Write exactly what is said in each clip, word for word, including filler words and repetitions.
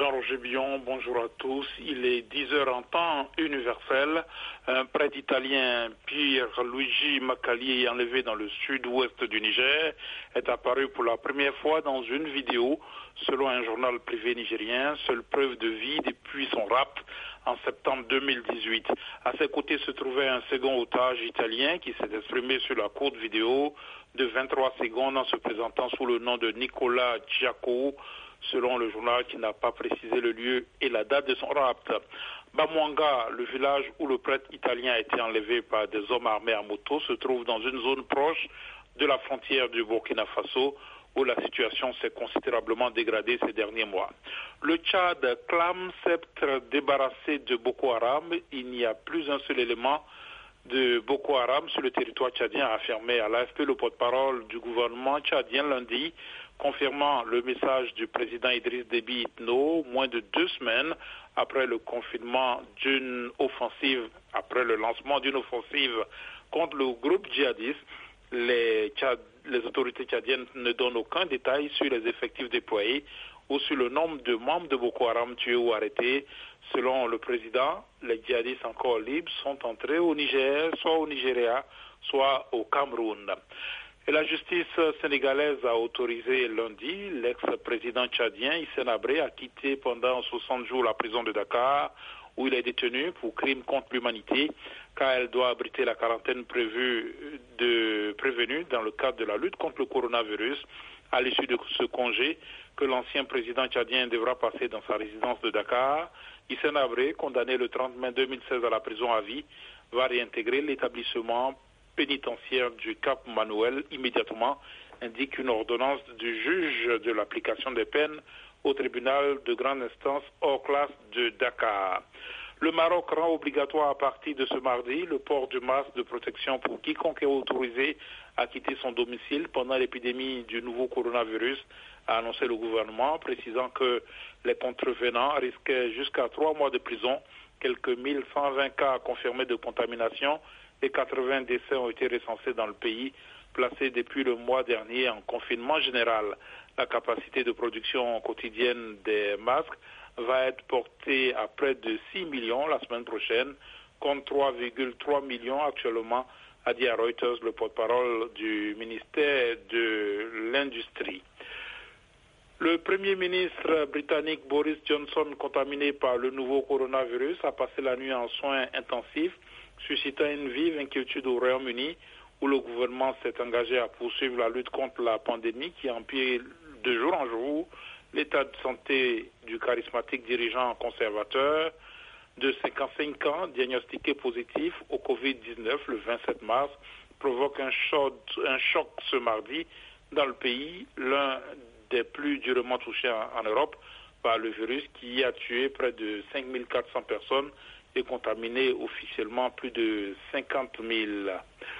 Jean-Roger Billon, bonjour à tous. Il est dix heures en temps universel. Un prêtre italien, Pierluigi Macalié, enlevé dans le sud-ouest du Niger, est apparu pour la première fois dans une vidéo, selon un journal privé nigérien, seule preuve de vie depuis son rapt en septembre deux mille dix-huit. À ses côtés se trouvait un second otage italien qui s'est exprimé sur la courte vidéo de vingt-trois secondes en se présentant sous le nom de Nicolas Giaco, selon le journal qui n'a pas précisé le lieu et la date de son rapt. Bamwanga, le village où le prêtre italien a été enlevé par des hommes armés à moto, se trouve dans une zone proche de la frontière du Burkina Faso, où la situation s'est considérablement dégradée ces derniers mois. Le Tchad clame s'être débarrassé de Boko Haram. Il n'y a plus un seul élément de Boko Haram sur le territoire tchadien, a affirmé à l'A F P le porte-parole du gouvernement tchadien lundi, confirmant le message du président Idriss Déby Itno, moins de deux semaines après le confinement d'une offensive, après le lancement d'une offensive contre le groupe djihadiste. Les, Tchad, les autorités tchadiennes ne donnent aucun détail sur les effectifs déployés ou sur le nombre de membres de Boko Haram tués ou arrêtés. Selon le président, les djihadistes encore libres sont entrés au Niger, soit au Nigeria, soit au Cameroun. Et la justice sénégalaise a autorisé lundi l'ex-président tchadien Hissène Habré à quitter pendant soixante jours la prison de Dakar, où il est détenu pour crimes contre l'humanité, car elle doit abriter la quarantaine prévue de prévenue dans le cadre de la lutte contre le coronavirus. À l'issue de ce congé que l'ancien président tchadien devra passer dans sa résidence de Dakar, Hissène Habré, condamné le trente mai deux mille seize à la prison à vie, va réintégrer l'établissement pénitentiaire du Cap Manuel immédiatement, indique une ordonnance du juge de l'application des peines au tribunal de grande instance hors classe de Dakar. Le Maroc rend obligatoire à partir de ce mardi le port du masque de protection pour quiconque est autorisé à quitter son domicile pendant l'épidémie du nouveau coronavirus, a annoncé le gouvernement, précisant que les contrevenants risquaient jusqu'à trois mois de prison. Quelques mille cent vingt cas confirmés de contamination et quatre-vingts décès ont été recensés dans le pays, placé depuis le mois dernier en confinement général. La capacité de production quotidienne des masques va être portée à près de six millions la semaine prochaine, contre trois virgule trois millions actuellement, a dit à Reuters le porte-parole du ministère de l'Industrie. Le Premier ministre britannique Boris Johnson, contaminé par le nouveau coronavirus, a passé la nuit en soins intensifs, suscitant une vive inquiétude au Royaume-Uni, où le gouvernement s'est engagé à poursuivre la lutte contre la pandémie qui empire de jour en jour l'état de santé du charismatique dirigeant conservateur de cinquante-cinq ans, diagnostiqué positif au covid dix-neuf le vingt-sept mars, provoque un choc, un choc ce mardi dans le pays, l'un des plus durement touchés en, en Europe par le virus qui a tué près de cinq mille quatre cents personnes et contaminé officiellement plus de cinquante mille.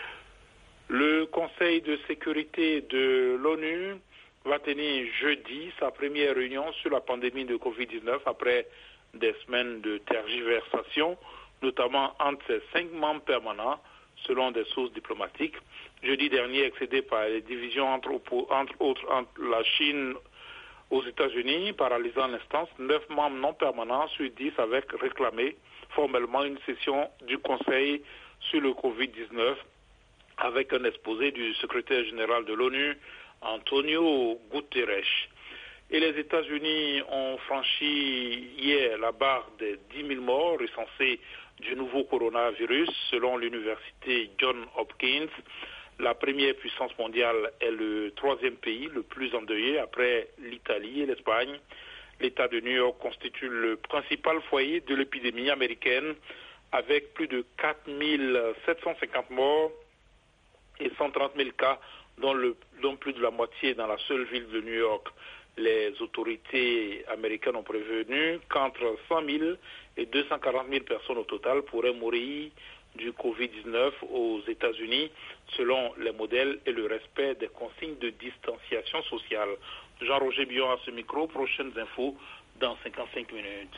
Le Conseil de sécurité de l'ONU va tenir jeudi sa première réunion sur la pandémie de covid dix-neuf après des semaines de tergiversation, notamment entre ses cinq membres permanents, selon des sources diplomatiques. Jeudi dernier, excédé par les divisions entre, entre autres entre la Chine aux États-Unis, paralysant l'instance, neuf membres non permanents sur dix avaient réclamé formellement une session du Conseil sur le covid dix-neuf avec un exposé du secrétaire général de l'ONU, Antonio Guterres. Et les États-Unis ont franchi hier la barre des dix mille morts recensés du nouveau coronavirus, selon l'université Johns Hopkins. La première puissance mondiale est le troisième pays le plus endeuillé après l'Italie et l'Espagne. L'État de New York constitue le principal foyer de l'épidémie américaine avec plus de quatre mille sept cent cinquante morts et cent trente mille cas, dont, le, dont plus de la moitié dans la seule ville de New York. Les autorités américaines ont prévenu qu'entre cent mille et deux cent quarante mille personnes au total pourraient mourir du covid dix-neuf aux États-Unis, selon les modèles et le respect des consignes de distanciation sociale. Jean-Roger Billon à ce micro, prochaines infos dans cinquante-cinq minutes.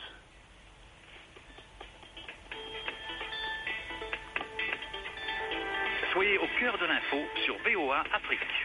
Soyez au cœur de l'info sur V O A Afrique.